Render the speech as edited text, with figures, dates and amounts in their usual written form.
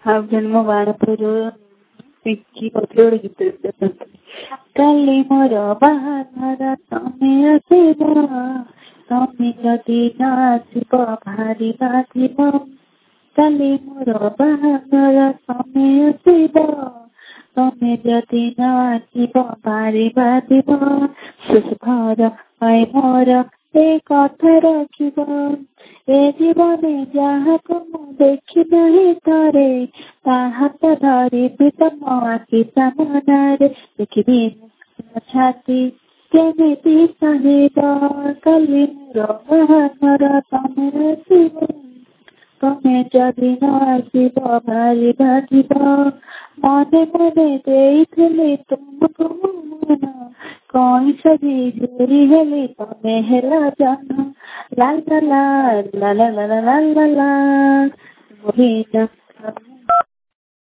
half जन्म बाणपुर पिंकी पत्र गीत काली मोर बाहाघर तमे आसिब तमे जदि नासिब भारी बाधिब काली मोर बाहाघर तमे आसिब तमे जदि नासिब भारी बाधिब शेष भर पाए मोर ए कथा रखिब ए जीवने जहाको मु देखि नहीं थरे ताहा तो धरिबि तम आखि सामनारे देखिबि छाती केमिति सहिब काली मोर बाहाघर तमे आसिब तमे जदि नासिब भारी बाधिब मने मने देइथिलि तुमको मन कहीं सभी झूरी हेली तमे हेला जान ला ला ला ला ला ला ला ला ला ला